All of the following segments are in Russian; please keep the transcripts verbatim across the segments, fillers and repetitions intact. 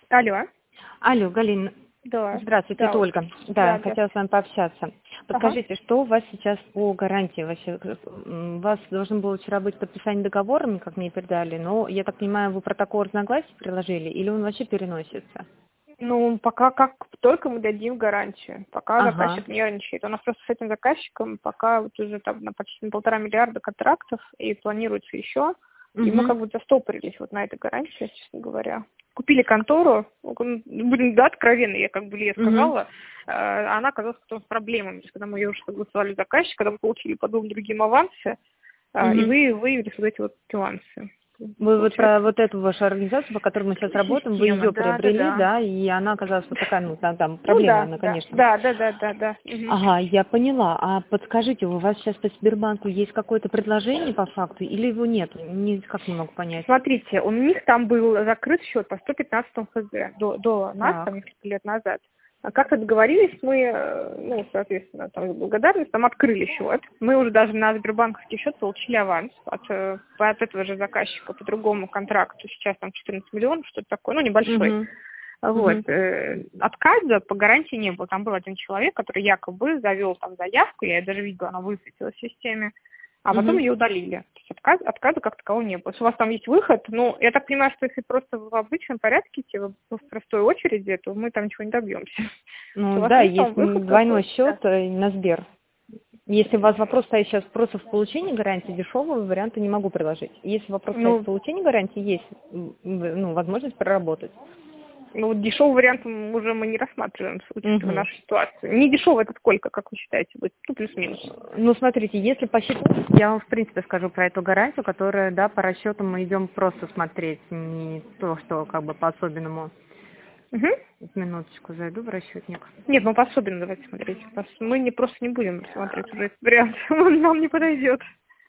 Алло. Алло, Галина. Да. Здравствуйте, Да, это вот. Ольга. Да, Да, да. хотела с вами пообщаться. Ага. Подскажите, что у вас сейчас по гарантии вообще? М, У вас должно было вчера быть подписание договора, как мне передали, но, я так понимаю, вы протокол разногласий приложили, или он вообще переносится? Ну, пока как только мы дадим гарантию, пока Ага. заказчик нервничает. У нас просто с этим заказчиком пока вот уже там на почти на полтора миллиарда контрактов и планируется еще. И мы Угу. как бы застопорились вот на этой гарантии, честно говоря. Купили контору, ну, будем, да, откровенно, я как бы Лия Угу. сказала, э, она оказалась потом с проблемами. То есть, когда мы ее уже согласовали с заказчиком, когда мы получили по двум другим авансы, э, и Угу. вы выявили вот эти вот нюансы. Вы вот Получается, про вот эту вашу организацию, по которой мы сейчас работаем, вы система, ее да, да, приобрели, да. да, и она оказалась вот такая, ну, там, там Ну проблемная, да, она, да, конечно. да, да, да, да, да. Мгм. Ага, я поняла. А подскажите, у вас сейчас по Сбербанку есть какое-то предложение по факту или его нет? Никак не могу понять. Смотрите, у них там был закрыт счет по сто пятнадцатому эф зэ до, до нас, там, Так. несколько лет назад. А как-то договорились, мы, э, ну, соответственно, там, благодарность, там открыли счет. Мы уже даже на Сбербанковский счет получили аванс от, э, от этого же заказчика по другому контракту. Сейчас там четырнадцать миллионов, что-то такое, ну, небольшой. Угу. Вот. Угу. э, Отказа по гарантии не было. Там был один человек, который якобы завел там заявку, я даже видела, она высветилась в системе, а потом Угу. ее удалили. То есть отказ, отказа как такового не было. Если у вас там есть выход, ну, я так понимаю, что если просто в обычном порядке идти, в в простой очереди, то мы там ничего не добьемся. Если у Ну вас да, есть есть там выход двойной какой-то, счет да. э, на Сбер. Если у вас вопрос стоит сейчас просто в получении гарантии, дешевого варианта не могу предложить. Если вопрос стоит в Ну, получении гарантии, есть м, м, ну, возможность проработать. ну, вот дешевый вариант м, уже мы не рассматриваем, учитывая Угу. нашу ситуацию. Не дешевый это сколько, как вы считаете, будет? Ну, плюс-минус. Ну, смотрите, если посчитать, я вам, в принципе, скажу про эту гарантию, которая, да, по расчетам мы идем просто смотреть, не то, что как бы по-особенному. Угу. Минуточку, зайду в расчетник. Нет, ну по-особенному давайте смотреть. Пос- Мы не просто не будем смотреть уже этот вариант, он нам не подойдет.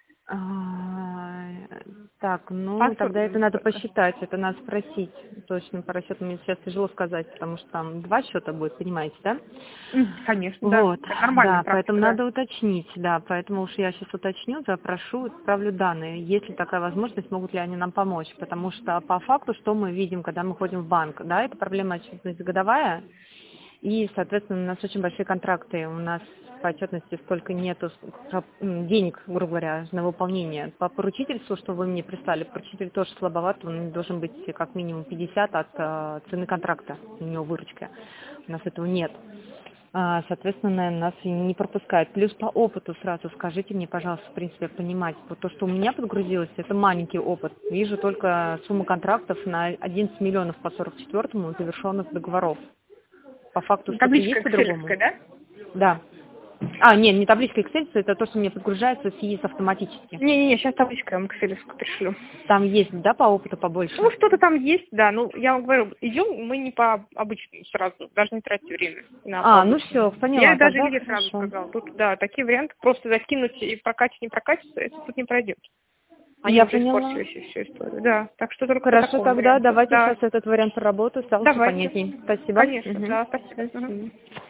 А, Так, ну, тогда это По-особенному надо только. посчитать, это надо спросить точно по расчетам. Мне сейчас тяжело сказать, потому что там два счета будет, понимаете, да? Мгм. Конечно, да. Вот, Это нормальная да, поэтому практика, да. надо уточнить, да, поэтому уж я сейчас уточню, запрошу, отправлю данные. Есть ли такая возможность, могут ли они нам помочь, потому что по факту, что мы видим, когда мы ходим в банк, да, это проблема отчетности годовая, и, соответственно, у нас очень большие контракты, у нас по отчетности столько нету с- м, денег, грубо говоря, на выполнение. По поручительству, что вы мне прислали, поручитель тоже слабоват, он должен быть как минимум пятьдесят от э, цены контракта, у него выручка. У нас этого нет. А, Соответственно, нас и не пропускают. Плюс по опыту сразу скажите мне, пожалуйста, в принципе, понимать, вот то, что у меня подгрузилось, это маленький опыт. Вижу только сумму контрактов на одиннадцать миллионов по сорок четвёртому завершенных договоров. По факту что-то Табличка есть по-другому? экселевская, да? Да. А, нет, не табличка Excel, это то, что мне подгружается с ИИС автоматически. Не-не-не, сейчас табличка я вам экселевскую пришлю. Там есть, да, по опыту побольше? Ну, что-то там есть, да. Ну, я вам говорю, идем мы не по обычному сразу, даже не тратьте время на по А, ну обычному. все, Я поняла, даже тогда Илье сразу хорошо. сказала, тут, да, такие варианты просто закинуть и прокатить, не прокатиться, это тут не пройдет. Они Я уже поняла. испортили всю, всю историю, да. Так что только по Хорошо, такому тогда варианту. давайте Да, сейчас этот вариант проработаю, стало все давайте. понятней. Спасибо. Конечно, Мгм. да, спасибо. Мгм. Спасибо.